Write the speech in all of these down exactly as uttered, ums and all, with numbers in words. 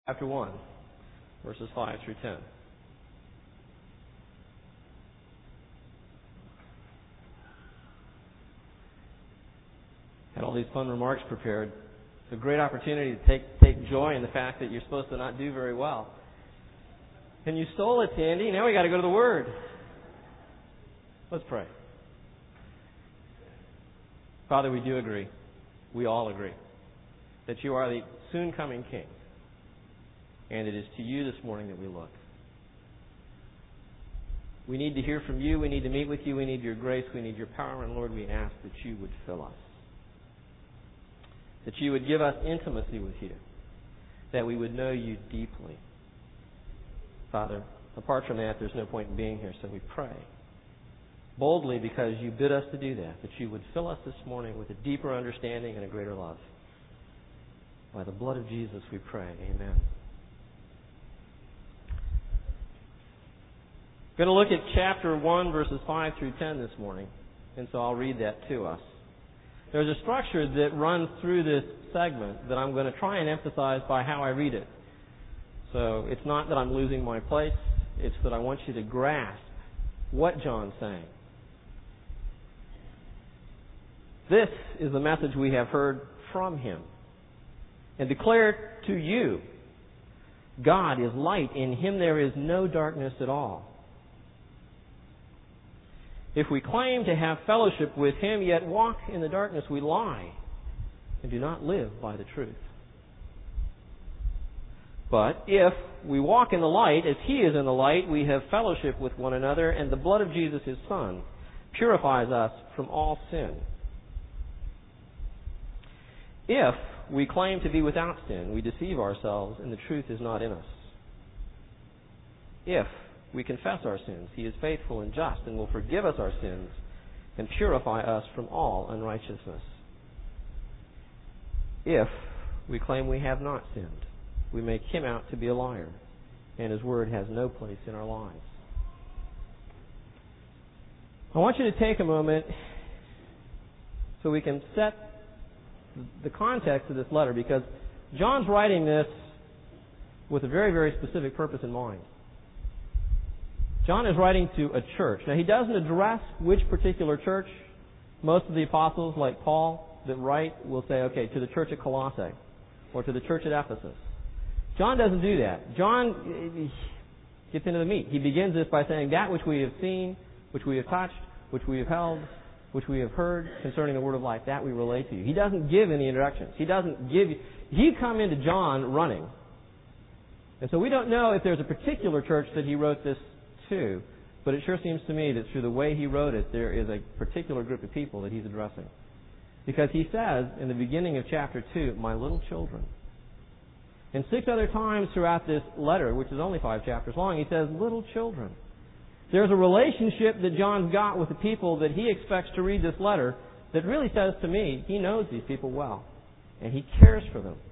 chapter one, verses five through ten. Had all these fun remarks prepared. It's a great opportunity to take take joy in the fact that you're supposed to not do very well. And you stole it, Sandy. Now we got to go to the Word. Let's pray. Father, we do agree. We all agree that you are the soon coming King. And it is to you this morning that we look. We need to hear from you. We need to meet with you. We need your grace. We need your power. And Lord, we ask that you would fill us. That you would give us intimacy with you. That we would know you deeply. Father, apart from that, there's no point in being here. So we pray boldly, because you bid us to do that, that you would fill us this morning with a deeper understanding and a greater love. By the blood of Jesus we pray. Amen. We're going to look at chapter one, verses five through ten this morning, and so I'll read that to us. There's a structure that runs through this segment that I'm going to try and emphasize by how I read it. So it's not that I'm losing my place, it's that I want you to grasp what John's saying. This is the message we have heard from him and declare to you. God is light. In him there is no darkness at all. If we claim to have fellowship with him, yet walk in the darkness, we lie and do not live by the truth. But if we walk in the light as he is in the light, we have fellowship with one another, and the blood of Jesus, his Son, purifies us from all sin. If we claim to be without sin, we deceive ourselves, and the truth is not in us. If we confess our sins, he is faithful and just and will forgive us our sins and purify us from all unrighteousness. If we claim we have not sinned, we make him out to be a liar, and his word has no place in our lives. I want you to take a moment so we can set the context of this letter, because John's writing this with a very, very specific purpose in mind. John is writing to a church. Now, he doesn't address which particular church. Most of the apostles, like Paul, that write will say, okay, to the church at Colossae or to the church at Ephesus. John doesn't do that. John gets into the meat. He begins this by saying, that which we have seen, which we have touched, which we have held, which we have heard concerning the word of life, that we relate to you. He doesn't give any introductions. He doesn't give you... He'd come into John running. And so we don't know if there's a particular church that he wrote this to, but it sure seems to me that through the way he wrote it, there is a particular group of people that he's addressing. Because he says in the beginning of chapter two, my little children. And six other times throughout this letter, which is only five chapters long, he says, little children. There's a relationship that John's got with the people that he expects to read this letter that really says to me, he knows these people well, and he cares for them.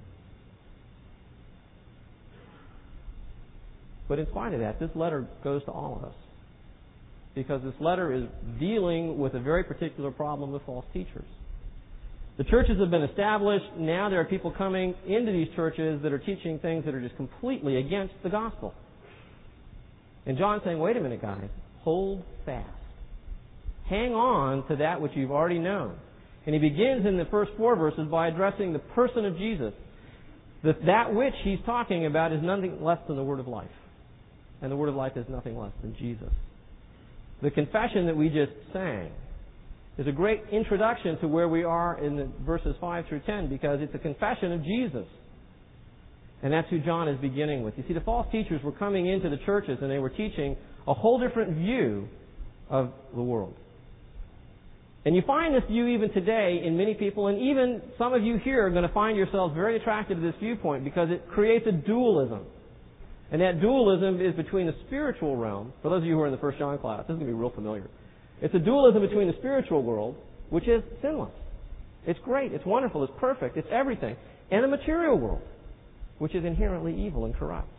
But in spite of that, this letter goes to all of us. Because this letter is dealing with a very particular problem with false teachers. The churches have been established. Now there are people coming into these churches that are teaching things that are just completely against the gospel. And John's saying, wait a minute, guys. Hold fast. Hang on to that which you've already known. And he begins in the first four verses by addressing the person of Jesus. That that which he's talking about is nothing less than the word of life. And the word of life is nothing less than Jesus. The confession that we just sang is a great introduction to where we are in the verses five through ten, because it's a confession of Jesus. And that's who John is beginning with. You see, the false teachers were coming into the churches and they were teaching a whole different view of the world. And you find this view even today in many people, and even some of you here are going to find yourselves very attracted to this viewpoint because it creates a dualism. And that dualism is between the spiritual realm. For those of you who are in the First John class, this is going to be real familiar. It's a dualism between the spiritual world, which is sinless. It's great, it's wonderful, it's perfect, it's everything. And the material world, which is inherently evil and corrupt.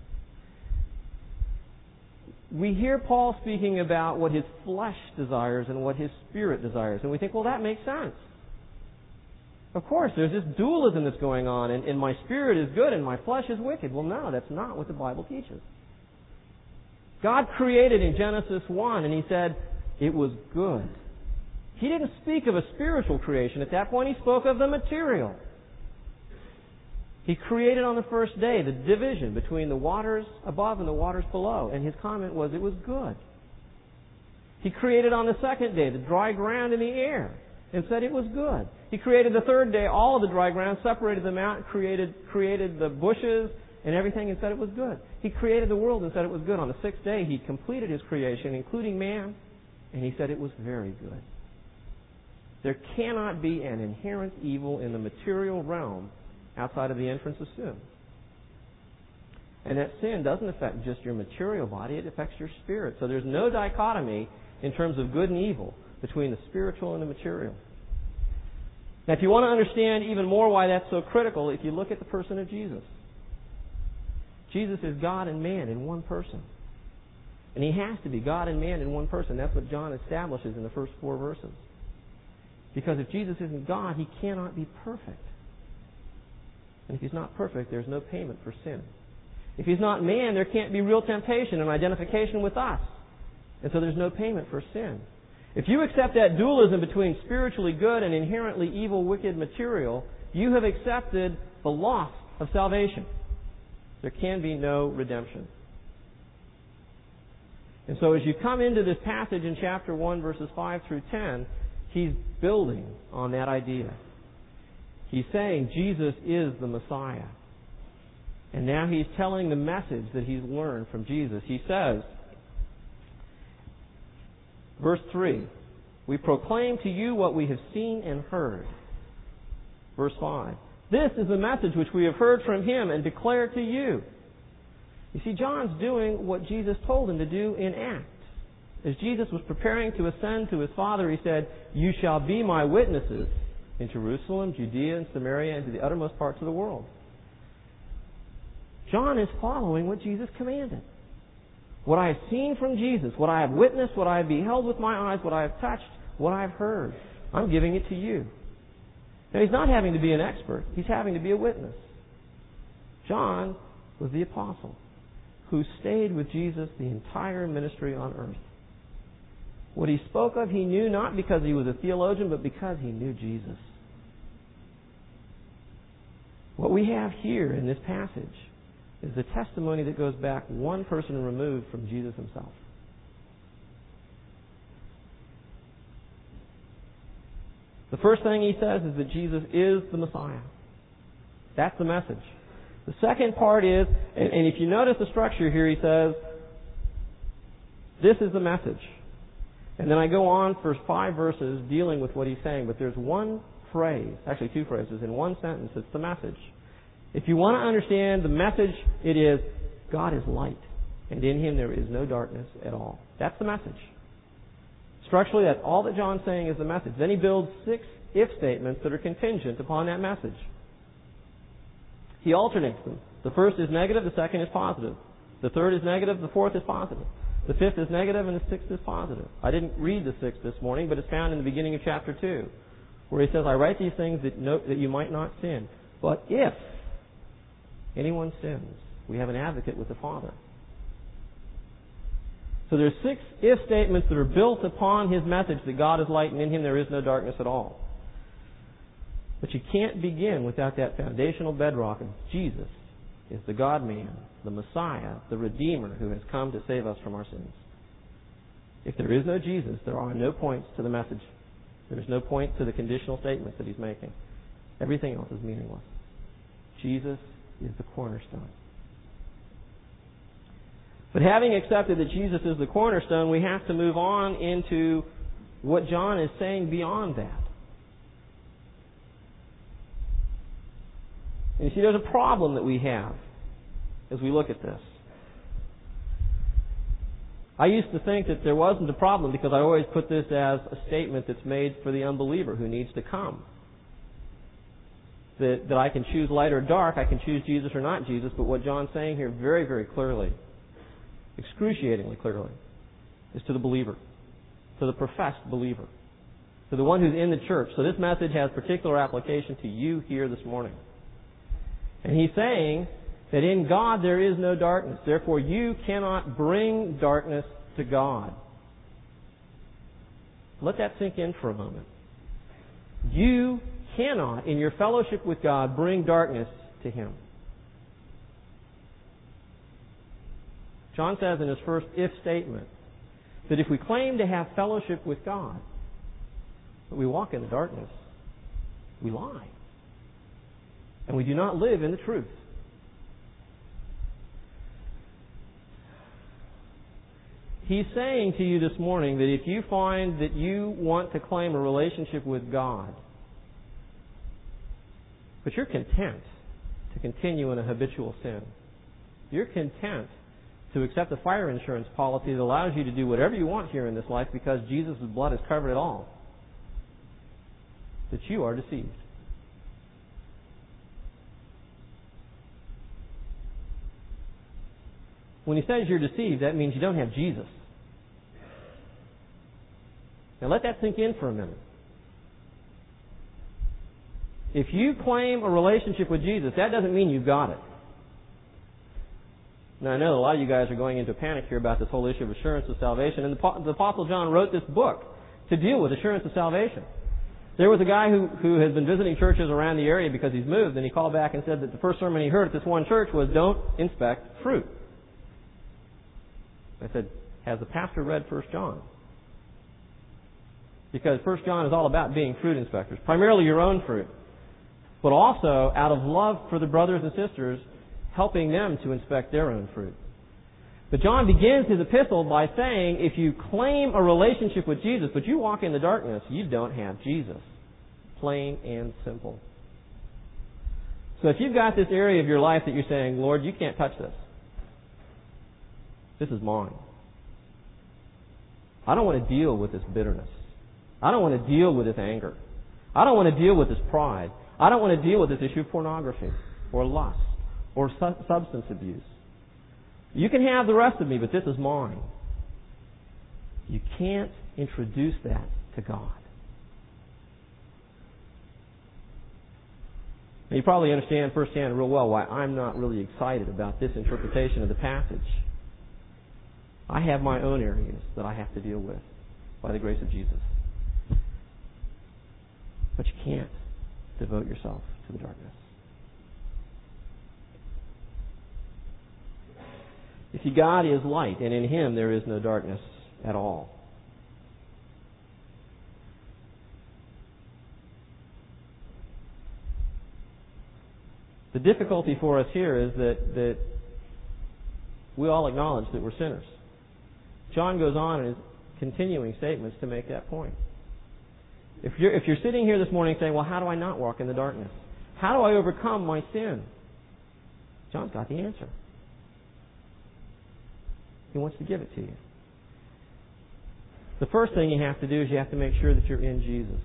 We hear Paul speaking about what his flesh desires and what his spirit desires. And we think, well, that makes sense. Of course, there's this dualism that's going on, and, and my spirit is good and my flesh is wicked. Well, no, that's not what the Bible teaches. God created in Genesis one, and He said it was good. He didn't speak of a spiritual creation. At that point, He spoke of the material. He created on the first day the division between the waters above and the waters below, and His comment was it was good. He created on the second day the dry ground and the air, and said it was good. He created the third day all of the dry ground, separated them out, created created the bushes and everything, and said it was good. He created the world and said it was good. On the sixth day, He completed His creation, including man, and He said it was very good. There cannot be an inherent evil in the material realm outside of the entrance of sin. And that sin doesn't affect just your material body, it affects your spirit. So there's no dichotomy in terms of good and evil between the spiritual and the material. Now, if you want to understand even more why that's so critical, if you look at the person of Jesus. Jesus is God and man in one person. And He has to be God and man in one person. That's what John establishes in the first four verses. Because if Jesus isn't God, He cannot be perfect. And if He's not perfect, there's no payment for sin. If He's not man, there can't be real temptation and identification with us. And so there's no payment for sin. If you accept that dualism between spiritually good and inherently evil, wicked material, you have accepted the loss of salvation. There can be no redemption. And so as you come into this passage in chapter one, verses five through ten, he's building on that idea. He's saying Jesus is the Messiah. And now he's telling the message that he's learned from Jesus. He says, verse three, we proclaim to you what we have seen and heard. Verse five, this is the message which we have heard from Him and declare to you. You see, John's doing what Jesus told him to do in Acts. As Jesus was preparing to ascend to His Father, He said, you shall be my witnesses in Jerusalem, Judea, and Samaria, and to the uttermost parts of the world. John is following what Jesus commanded. What I have seen from Jesus, what I have witnessed, what I have beheld with my eyes, what I have touched, what I have heard, I'm giving it to you. Now, he's not having to be an expert. He's having to be a witness. John was the apostle who stayed with Jesus the entire ministry on earth. What he spoke of, he knew not because he was a theologian, but because he knew Jesus. What we have here in this passage is the testimony that goes back one person removed from Jesus Himself. The first thing he says is that Jesus is the Messiah. That's the message. The second part is, and, and if you notice the structure here, he says, this is the message. And then I go on for five verses dealing with what he's saying, but there's one phrase, actually two phrases, in one sentence, it's the message. If you want to understand the message, it is, God is light, and in Him there is no darkness at all. That's the message. Structurally, that's all that John's saying is the message. Then he builds six if statements that are contingent upon that message. He alternates them. The first is negative, the second is positive. The third is negative, the fourth is positive. The fifth is negative, and the sixth is positive. I didn't read the sixth this morning, but it's found in the beginning of chapter two, where he says, I write these things that, no, that you might not sin. But if anyone sins, we have an advocate with the Father. So there's six if statements that are built upon his message that God is light and in Him there is no darkness at all. But you can't begin without that foundational bedrock of Jesus is the God-man, the Messiah, the Redeemer who has come to save us from our sins. If there is no Jesus, there are no points to the message. There's no point to the conditional statements that he's making. Everything else is meaningless. Jesus is the cornerstone. But having accepted that Jesus is the cornerstone, we have to move on into what John is saying beyond that. And you see, there's a problem that we have as we look at this. I used to think that there wasn't a problem because I always put this as a statement that's made for the unbeliever who needs to come. That, that I can choose light or dark, I can choose Jesus or not Jesus, but what John's saying here very, very clearly, excruciatingly clearly, is to the believer, to the professed believer. to the one who's in the church. So this message has particular application to you here this morning. And he's saying that in God there is no darkness. Therefore, you cannot bring darkness to God. Let that sink in for a moment. You cannot, in your fellowship with God, bring darkness to Him. John says in his first if statement that if we claim to have fellowship with God, but we walk in the darkness, we lie. And we do not live in the truth. He's saying to you this morning that if you find that you want to claim a relationship with God, but you're content to continue in a habitual sin, you're content to accept a fire insurance policy that allows you to do whatever you want here in this life because Jesus' blood has covered it all, that you are deceived. When he says you're deceived, that means you don't have Jesus. Now let that sink in for a minute. If you claim a relationship with Jesus, that doesn't mean you've got it. Now I know a lot of you guys are going into a panic here about this whole issue of assurance of salvation, and the, the Apostle John wrote this book to deal with assurance of salvation. There was a guy who, who has been visiting churches around the area because he's moved, and he called back and said that the first sermon he heard at this one church was, "Don't inspect fruit." I said, "Has the pastor read First John?" Because First John is all about being fruit inspectors, primarily your own fruit, but also out of love for the brothers and sisters, helping them to inspect their own fruit. But John begins his epistle by saying, if you claim a relationship with Jesus, but you walk in the darkness, you don't have Jesus. Plain and simple. So if you've got this area of your life that you're saying, "Lord, you can't touch this. This is mine. I don't want to deal with this bitterness. I don't want to deal with this anger. I don't want to deal with this pride. I don't want to deal with this issue of pornography or lust or su- substance abuse. You can have the rest of me, but this is mine." You can't introduce that to God. Now, you probably understand firsthand real well why I'm not really excited about this interpretation of the passage. I have my own areas that I have to deal with by the grace of Jesus. But you can't devote yourself to the darkness. You see, God is light, and in Him there is no darkness at all. The difficulty for us here is that, that we all acknowledge that we're sinners. John goes on in his continuing statements to make that point. If you're, if you're sitting here this morning saying, "Well, how do I not walk in the darkness? How do I overcome my sin?" John's got the answer. He wants to give it to you. The first thing you have to do is you have to make sure that you're in Jesus.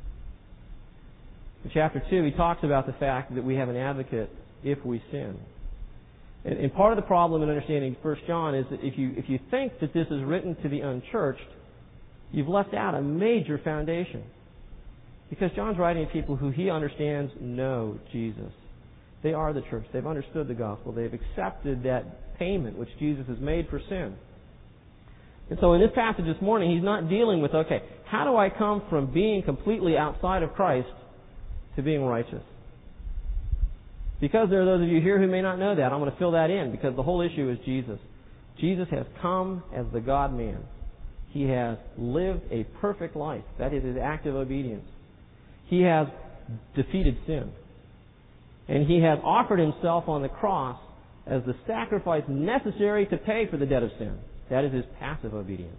In chapter two, he talks about the fact that we have an advocate if we sin. And, and part of the problem in understanding First John is that if you, if you think that this is written to the unchurched, you've left out a major foundation. Because John's writing to people who he understands know Jesus. They are the church. They've understood the gospel. They've accepted that payment which Jesus has made for sin. And so in this passage this morning, he's not dealing with, okay, how do I come from being completely outside of Christ to being righteous? Because there are those of you here who may not know that, I'm going to fill that in because the whole issue is Jesus. Jesus has come as the God-man. He has lived a perfect life. That is his act of obedience. He has defeated sin. And he has offered himself on the cross as the sacrifice necessary to pay for the debt of sin. That is his passive obedience.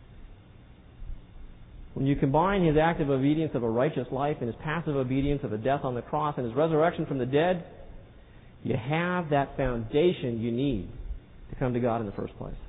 When you combine his active obedience of a righteous life and his passive obedience of a death on the cross and his resurrection from the dead, you have that foundation you need to come to God in the first place.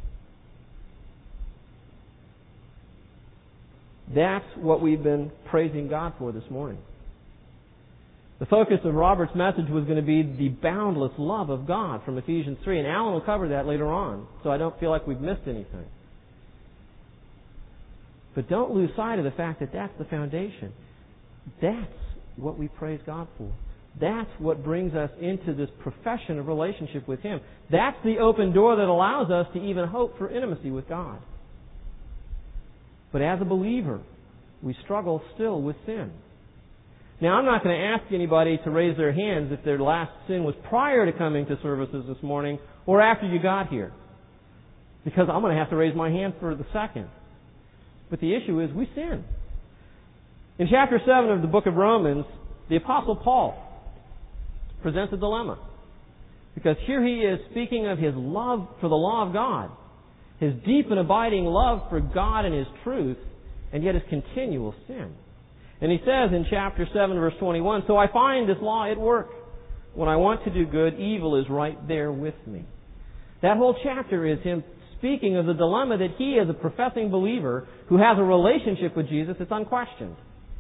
That's what we've been praising God for this morning. The focus of Robert's message was going to be the boundless love of God from Ephesians three, and Alan will cover that later on, so I don't feel like we've missed anything. But don't lose sight of the fact that that's the foundation. That's what we praise God for. That's what brings us into this profession of relationship with Him. That's the open door that allows us to even hope for intimacy with God. But as a believer, we struggle still with sin. Now, I'm not going to ask anybody to raise their hands if their last sin was prior to coming to services this morning or after you got here, because I'm going to have to raise my hand for the second. But the issue is we sin. In chapter seven of the book of Romans, the Apostle Paul presents a dilemma. Because here he is speaking of his love for the law of God, his deep and abiding love for God and His truth, and yet his continual sin. And he says in chapter seven, verse twenty-one, "So I find this law at work. When I want to do good, evil is right there with me." That whole chapter is him speaking of the dilemma that he, as a professing believer who has a relationship with Jesus, it's unquestioned.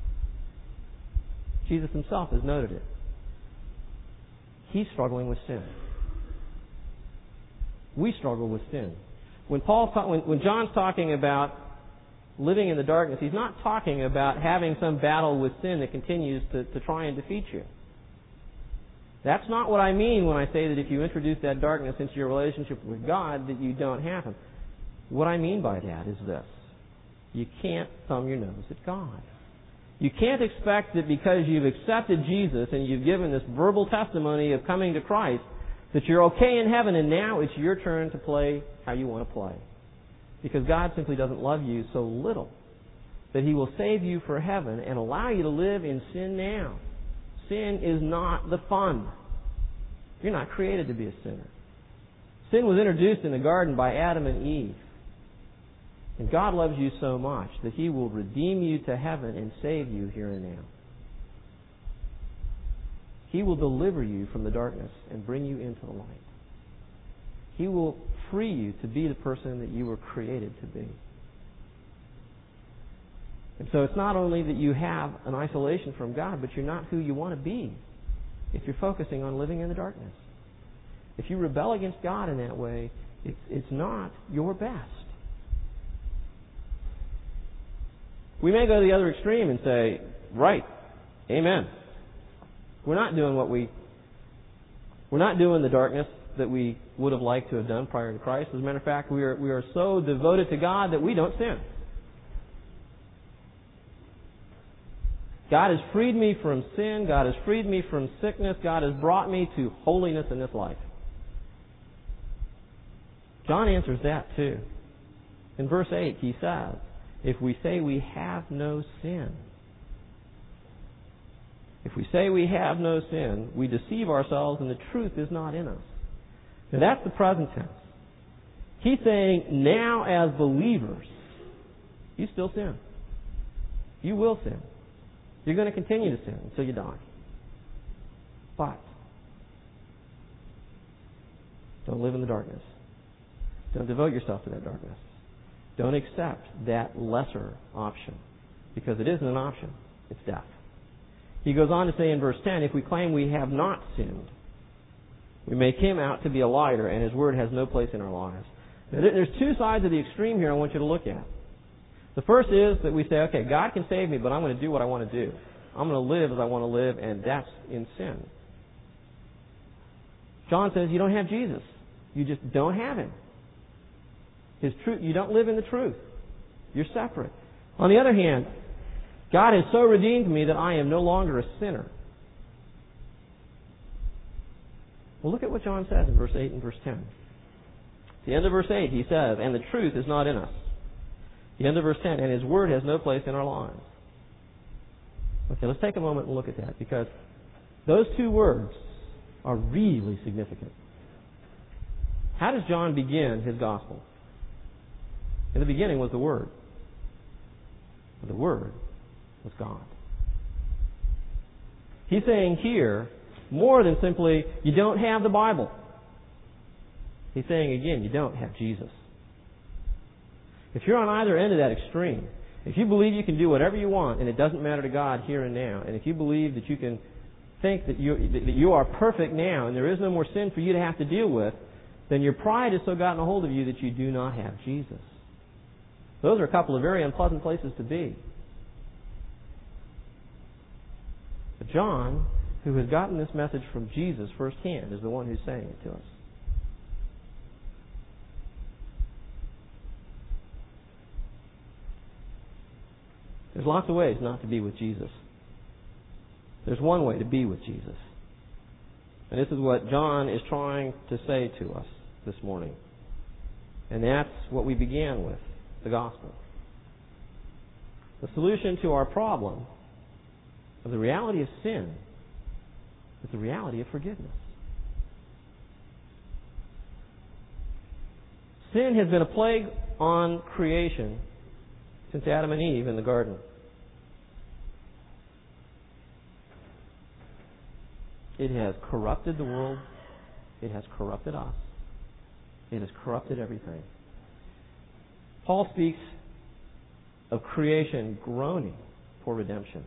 Jesus Himself has noted it. He's struggling with sin. We struggle with sin. When Paul, when, when John's talking about living in the darkness, he's not talking about having some battle with sin that continues to, to try and defeat you. That's not what I mean when I say that if you introduce that darkness into your relationship with God, that you don't have Him. What I mean by that is this. You can't thumb your nose at God. You can't expect that because you've accepted Jesus and you've given this verbal testimony of coming to Christ, that you're okay in heaven and now it's your turn to play how you want to play. Because God simply doesn't love you so little that He will save you for heaven and allow you to live in sin now. Sin is not the fun. You're not created to be a sinner. Sin was introduced in the garden by Adam and Eve. And God loves you so much that He will redeem you to heaven and save you here and now. He will deliver you from the darkness and bring you into the light. He will free you to be the person that you were created to be. And so it's not only that you have an isolation from God, but you're not who you want to be if you're focusing on living in the darkness. If you rebel against God in that way, it's, it's not your best. We may go to the other extreme and say, right, amen. We're not doing what we, we're not doing the darkness that we would have liked to have done prior to Christ. As a matter of fact, we are, we are so devoted to God that we don't sin. God has freed me from sin. God has freed me from sickness. God has brought me to holiness in this life. John answers that too. In verse eight, he says, if we say we have no sin, if we say we have no sin, we deceive ourselves and the truth is not in us. Now that's the present tense. He's saying now as believers, you still sin. You will sin. You're going to continue to sin until you die. But don't live in the darkness. Don't devote yourself to that darkness. Don't accept that lesser option, because it isn't an option. It's death. He goes on to say in verse ten, if we claim we have not sinned, we make Him out to be a liar, and His word has no place in our lives. Now, there's two sides of the extreme here I want you to look at. The first is that we say, okay, God can save me, but I'm going to do what I want to do. I'm going to live as I want to live, and that's in sin. John says you don't have Jesus. You just don't have Him. His truth, you don't live in the truth. You're separate. On the other hand, God has so redeemed me that I am no longer a sinner. Well, look at what John says in verse eight and verse ten. At the end of verse eight, he says, and the truth is not in us. At the end of verse ten, and His word has no place in our lives. Okay, let's take a moment and look at that, because those two words are really significant. How does John begin his gospel? In the beginning was the Word. The Word was God. He's saying here, more than simply, you don't have the Bible. He's saying again, you don't have Jesus. If you're on either end of that extreme, if you believe you can do whatever you want and it doesn't matter to God here and now, and if you believe that you can think that you, that you are perfect now and there is no more sin for you to have to deal with, then your pride has so gotten a hold of you that you do not have Jesus. Those are a couple of very unpleasant places to be. But John, who has gotten this message from Jesus firsthand, is the one who's saying it to us. There's lots of ways not to be with Jesus. There's one way to be with Jesus. And this is what John is trying to say to us this morning. And that's what we began with, the gospel. The solution to our problem of the reality of sin is the reality of forgiveness. Sin has been a plague on creation since Adam and Eve in the garden. It has corrupted the world. It has corrupted us. It has corrupted everything. Paul speaks of creation groaning for redemption.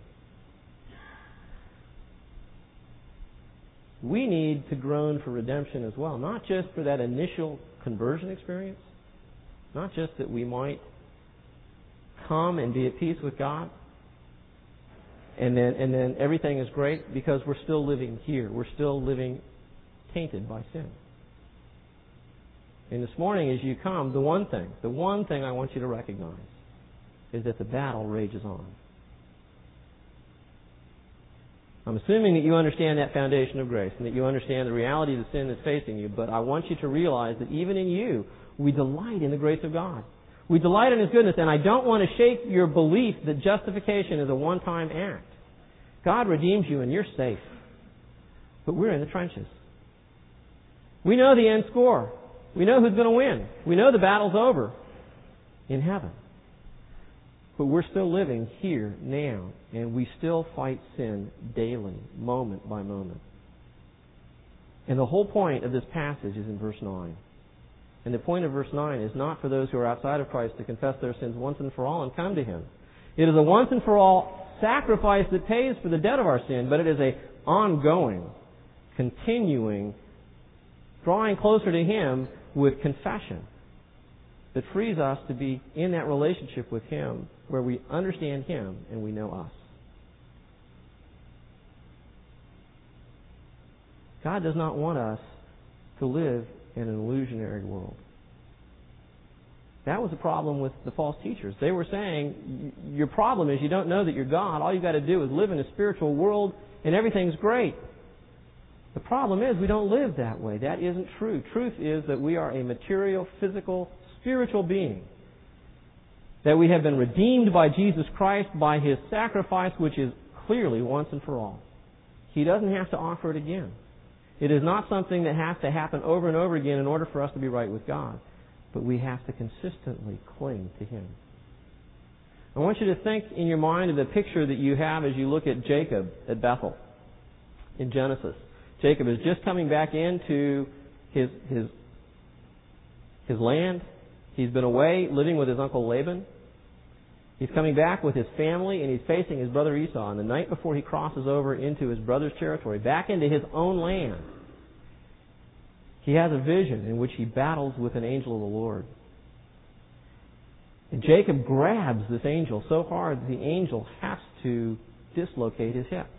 We need to groan for redemption as well, not just for that initial conversion experience, not just that we might come and be at peace with God, and then and then everything is great, because we're still living here. We're still living tainted by sin. And this morning as you come, the one thing, the one thing I want you to recognize is that the battle rages on. I'm assuming that you understand that foundation of grace and that you understand the reality of the sin that's facing you, but I want you to realize that even in you, we delight in the grace of God. We delight in His goodness, and I don't want to shake your belief that justification is a one-time act. God redeems you and you're safe. But we're in the trenches. We know the end score. We know who's going to win. We know the battle's over in heaven. But we're still living here now, and we still fight sin daily, moment by moment. And the whole point of this passage is in verse nine. And the point of verse nine is not for those who are outside of Christ to confess their sins once and for all and come to Him. It is a once and for all sacrifice that pays for the debt of our sin, but it is a ongoing, continuing, drawing closer to Him with confession that frees us to be in that relationship with Him where we understand Him and we know us. God does not want us to live in an illusionary world. That was the problem with the false teachers. They were saying, your problem is you don't know that you're God. All you've got to do is live in a spiritual world and everything's great. The problem is we don't live that way. That isn't true. Truth is that we are a material, physical, spiritual being. That we have been redeemed by Jesus Christ, by His sacrifice, which is clearly once and for all. He doesn't have to offer it again. It is not something that has to happen over and over again in order for us to be right with God. But we have to consistently cling to Him. I want you to think in your mind of the picture that you have as you look at Jacob at Bethel in Genesis. Jacob is just coming back into his his his land. He's been away living with his uncle Laban. He's coming back with his family, and he's facing his brother Esau. And the night before he crosses over into his brother's territory, back into his own land, he has a vision in which he battles with an angel of the Lord. And Jacob grabs this angel so hard that the angel has to dislocate his hip.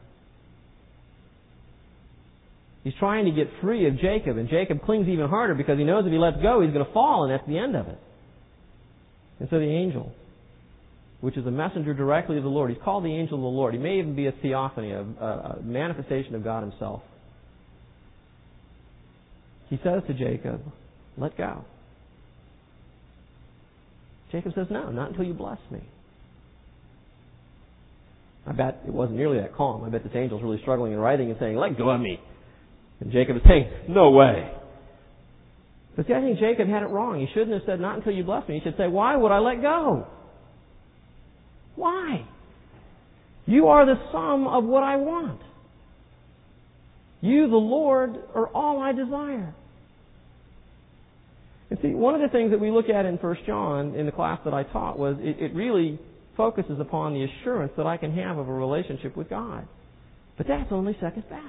He's trying to get free of Jacob, and Jacob clings even harder because he knows if he lets go, he's going to fall, and that's the end of it. And so the angel, which is a messenger directly of the Lord, he's called the angel of the Lord. He may even be a theophany, a, a manifestation of God Himself. He says to Jacob, let go. Jacob says, no, not until you bless me. I bet it wasn't nearly that calm. I bet this angel's really struggling and writhing and saying, let go of me. And Jacob is saying, no way. But see, I think Jacob had it wrong. He shouldn't have said, not until you bless me. He should say, why would I let go? Why? You are the sum of what I want. You, the Lord, are all I desire. And see, one of the things that we look at in First John in the class that I taught was it, it really focuses upon the assurance that I can have of a relationship with God. But that's only second best.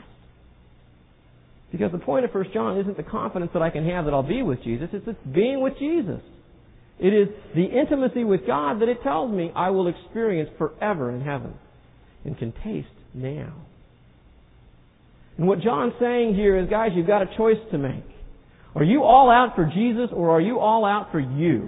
Because the point of First John isn't the confidence that I can have that I'll be with Jesus. It's, it's being with Jesus. It is the intimacy with God that it tells me I will experience forever in heaven and can taste now. And what John's saying here is, guys, you've got a choice to make. Are you all out for Jesus or are you all out for you?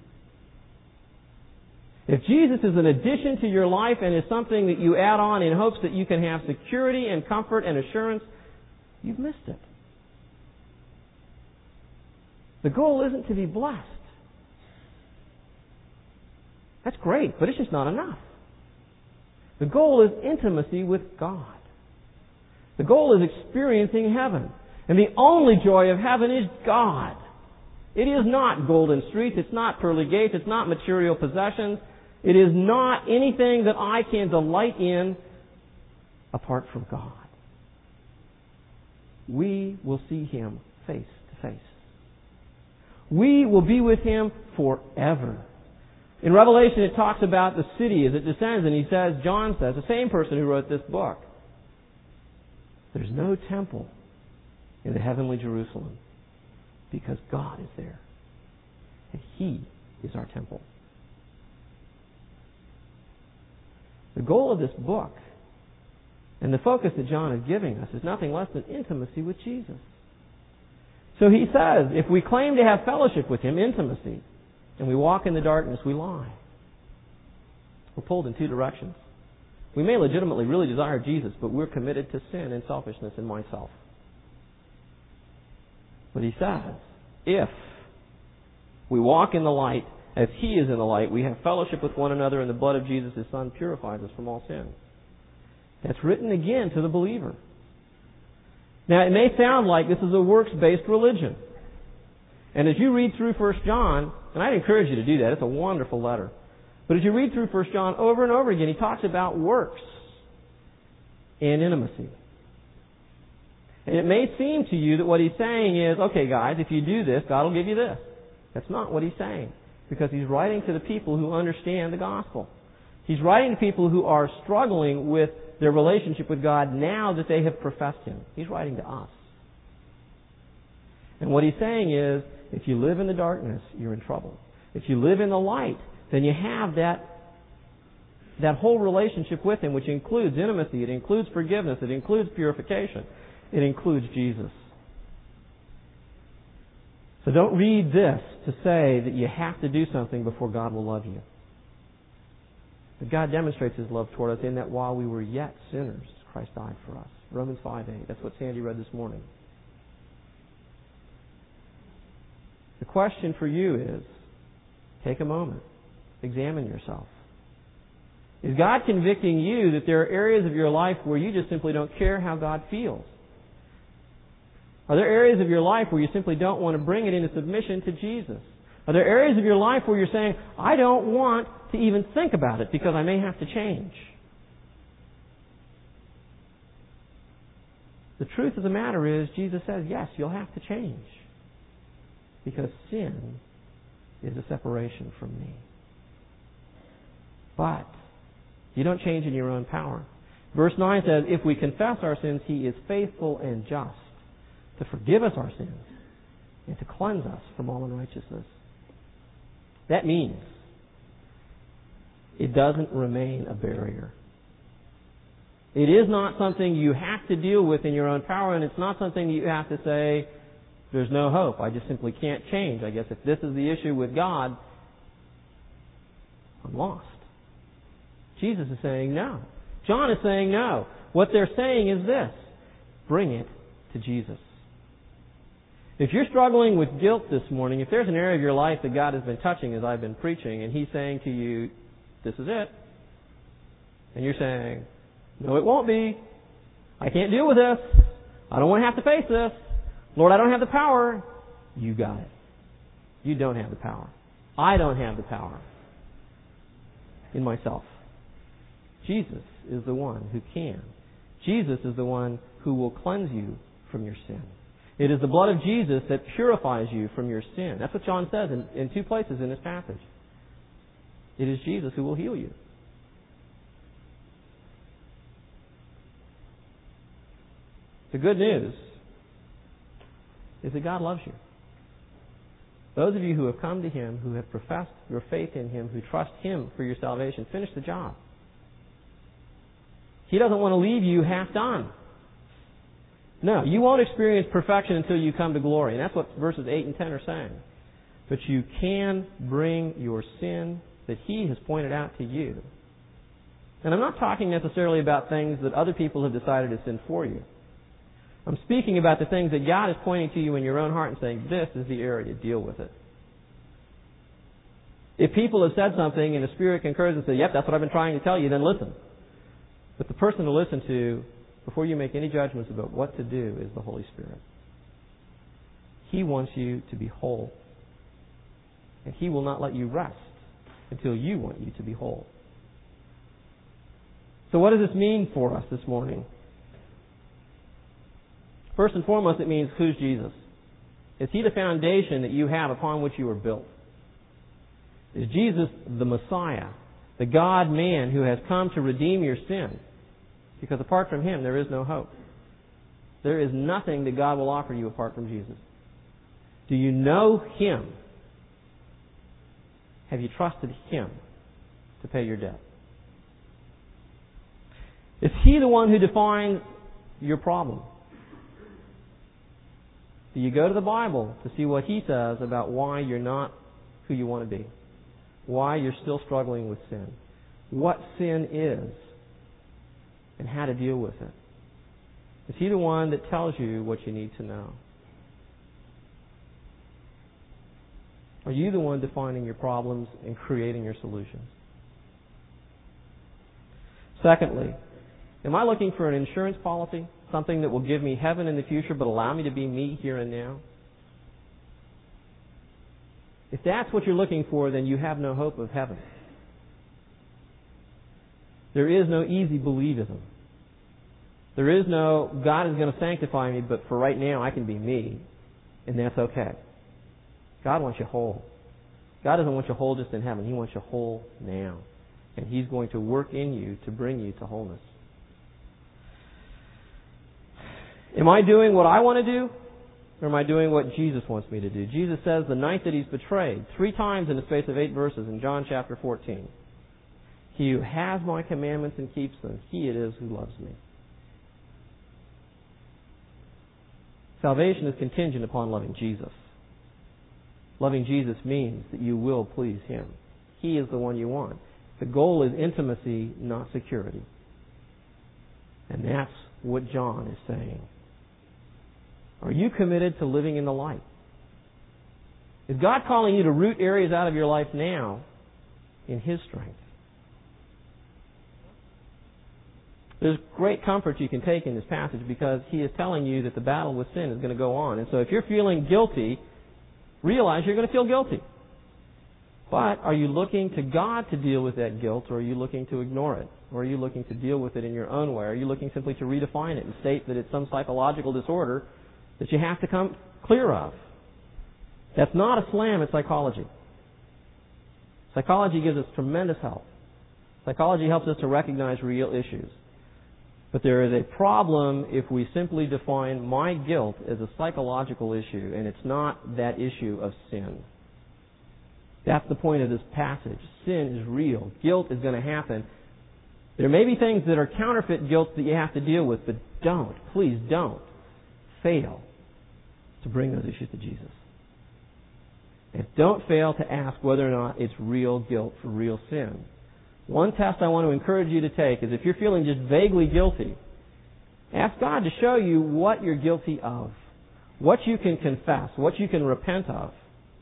If Jesus is an addition to your life and is something that you add on in hopes that you can have security and comfort and assurance, you've missed it. The goal isn't to be blessed. That's great, but it's just not enough. The goal is intimacy with God. The goal is experiencing heaven. And the only joy of heaven is God. It is not golden streets. It's not pearly gates. It's not material possessions. It is not anything that I can delight in apart from God. We will see Him face to face. We will be with Him forever. In Revelation it talks about the city as it descends, and he says, John says, the same person who wrote this book, there's no temple in the heavenly Jerusalem because God is there. And He is our temple. The goal of this book and the focus that John is giving us is nothing less than intimacy with Jesus. So he says, if we claim to have fellowship with Him, intimacy, and we walk in the darkness, we lie. We're pulled in two directions. We may legitimately really desire Jesus, but we're committed to sin and selfishness in myself. But he says, if we walk in the light as He is in the light, we have fellowship with one another, and the blood of Jesus, His Son, purifies us from all sin. That's written again to the believer. Now, it may sound like this is a works-based religion. And as you read through First John, and I'd encourage you to do that, it's a wonderful letter. But as you read through First John over and over again, he talks about works and intimacy. And it may seem to you that what he's saying is, okay guys, if you do this, God will give you this. That's not what he's saying. Because he's writing to the people who understand the gospel. He's writing to people who are struggling with their relationship with God now that they have professed Him. He's writing to us. And what he's saying is, if you live in the darkness, you're in trouble. If you live in the light, then you have that, that whole relationship with Him, which includes intimacy, it includes forgiveness, it includes purification, it includes Jesus. So don't read this to say that you have to do something before God will love you. But God demonstrates His love toward us in that while we were yet sinners, Christ died for us. Romans five eight. That's what Sandy read this morning. The question for you is, take a moment. Examine yourself. Is God convicting you that there are areas of your life where you just simply don't care how God feels? Are there areas of your life where you simply don't want to bring it into submission to Jesus? Are there areas of your life where you're saying, I don't want to even think about it because I may have to change? The truth of the matter is, Jesus says, yes, you'll have to change. Because sin is a separation from me. But you don't change in your own power. Verse nine says, if we confess our sins, He is faithful and just to forgive us our sins and to cleanse us from all unrighteousness. That means it doesn't remain a barrier. It is not something you have to deal with in your own power, and it's not something you have to say, there's no hope. I just simply can't change. I guess if this is the issue with God, I'm lost. Jesus is saying no. John is saying no. What they're saying is this: bring it to Jesus. If you're struggling with guilt this morning, if there's an area of your life that God has been touching as I've been preaching, and He's saying to you, this is it, and you're saying, no, it won't be. I can't deal with this. I don't want to have to face this. Lord, I don't have the power. You got it. You don't have the power. I don't have the power in myself. Jesus is the one who can. Jesus is the one who will cleanse you from your sin. It is the blood of Jesus that purifies you from your sin. That's what John says in, in two places in this passage. It is Jesus who will heal you. The good news is that God loves you. Those of you who have come to Him, who have professed your faith in Him, who trust Him for your salvation, finish the job. He doesn't want to leave you half done. No, you won't experience perfection until you come to glory. And that's what verses eight and ten are saying. But you can bring your sin that He has pointed out to you. And I'm not talking necessarily about things that other people have decided to sin for you. I'm speaking about the things that God is pointing to you in your own heart and saying, this is the area, deal with it. If people have said something and the Spirit concurs and says, yep, that's what I've been trying to tell you, then listen. But the person to listen to, before you make any judgments about what to do, is the Holy Spirit. He wants you to be whole. And He will not let you rest until you want you to be whole. So what does this mean for us this morning? First and foremost, it means, who's Jesus? Is He the foundation that you have upon which you were built? Is Jesus the Messiah, the God-man who has come to redeem your sin? Because apart from Him, there is no hope. There is nothing that God will offer you apart from Jesus. Do you know Him? Have you trusted Him to pay your debt? Is He the one who defines your problem? Do you go to the Bible to see what He says about why you're not who you want to be? Why you're still struggling with sin? What sin is? And how to deal with it? Is He the one that tells you what you need to know? Are you the one defining your problems and creating your solutions? Secondly, am I looking for an insurance policy? Something that will give me heaven in the future but allow me to be me here and now? If that's what you're looking for, then you have no hope of heaven. There is no easy believism. There is no, God is going to sanctify me, but for right now I can be me, and that's okay. God wants you whole. God doesn't want you whole just in heaven. He wants you whole now. And He's going to work in you to bring you to wholeness. Am I doing what I want to do? Or am I doing what Jesus wants me to do? Jesus says the night that He's betrayed, three times in the space of eight verses in John chapter fourteen. He who has my commandments and keeps them, he it is who loves me. Salvation is contingent upon loving Jesus. Loving Jesus means that you will please Him. He is the one you want. The goal is intimacy, not security. And that's what John is saying. Are you committed to living in the light? Is God calling you to root areas out of your life now in His strength? There's great comfort you can take in this passage because He is telling you that the battle with sin is going to go on. And so if you're feeling guilty, realize you're going to feel guilty. But are you looking to God to deal with that guilt, or are you looking to ignore it? Or are you looking to deal with it in your own way? Are you looking simply to redefine it and state that it's some psychological disorder that you have to come clear of? That's not a slam at psychology. Psychology gives us tremendous help. Psychology helps us to recognize real issues. But there is a problem if we simply define my guilt as a psychological issue, and it's not that issue of sin. That's the point of this passage. Sin is real. Guilt is going to happen. There may be things that are counterfeit guilt that you have to deal with, but don't, please don't fail to bring those issues to Jesus. And don't fail to ask whether or not it's real guilt for real sin. One test I want to encourage you to take is if you're feeling just vaguely guilty, ask God to show you what you're guilty of, what you can confess, what you can repent of.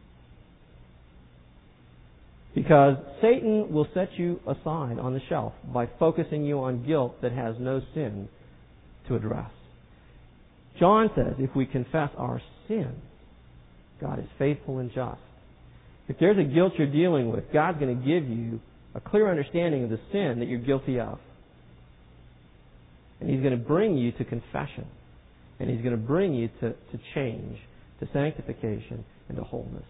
Because Satan will set you aside on the shelf by focusing you on guilt that has no sin to address. John says if we confess our sin, God is faithful and just. If there's a guilt you're dealing with, God's going to give you a clear understanding of the sin that you're guilty of. And He's going to bring you to confession. And He's going to bring you to, to change, to sanctification, and to wholeness.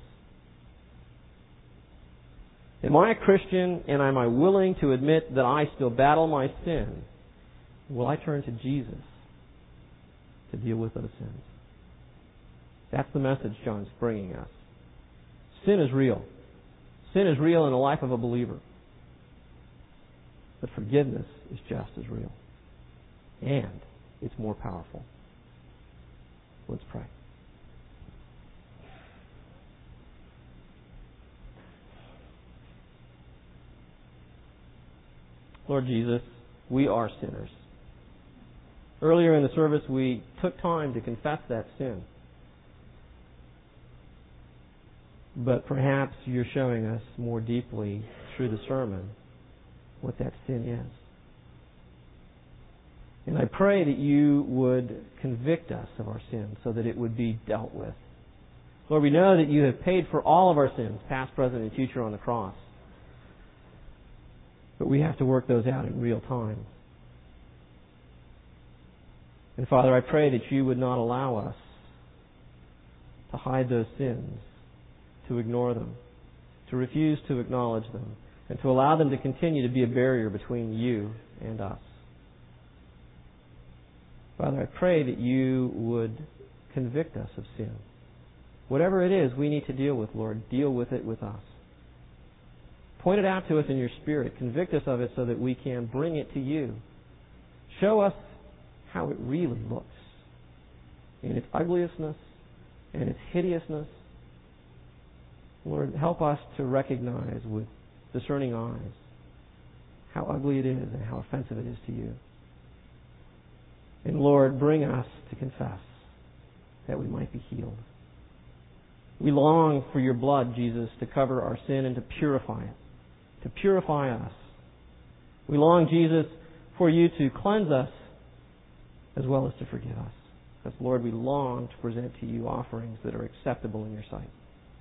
Am I a Christian, and am I willing to admit that I still battle my sin? Will I turn to Jesus to deal with those sins? That's the message John's bringing us. Sin is real. Sin is real in the life of a believer. But forgiveness is just as real. And it's more powerful. Let's pray. Lord Jesus, we are sinners. Earlier in the service, we took time to confess that sin. But perhaps you're showing us more deeply through the sermon what that sin is. And I pray that you would convict us of our sin so that it would be dealt with. Lord, we know that you have paid for all of our sins, past, present, and future, on the cross. But we have to work those out in real time. And Father, I pray that you would not allow us to hide those sins, to ignore them, to refuse to acknowledge them, and to allow them to continue to be a barrier between you and us. Father, I pray that you would convict us of sin. Whatever it is we need to deal with, Lord, deal with it with us. Point it out to us in your Spirit. Convict us of it so that we can bring it to you. Show us how it really looks in its ugliousness and its hideousness. Lord, help us to recognize with discerning eyes how ugly it is and how offensive it is to you. And Lord, bring us to confess that we might be healed. We long for your blood, Jesus, to cover our sin and to purify it, to purify us. We long, Jesus, for you to cleanse us as well as to forgive us. Because, Lord, we long to present to you offerings that are acceptable in your sight.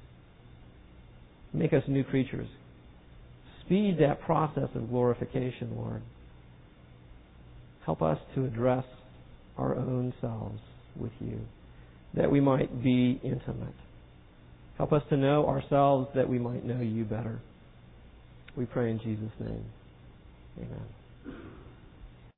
Make us new creatures. Speed that process of glorification, Lord. Help us to address our own selves with you, that we might be intimate. Help us to know ourselves that we might know you better. We pray in Jesus' name. Amen.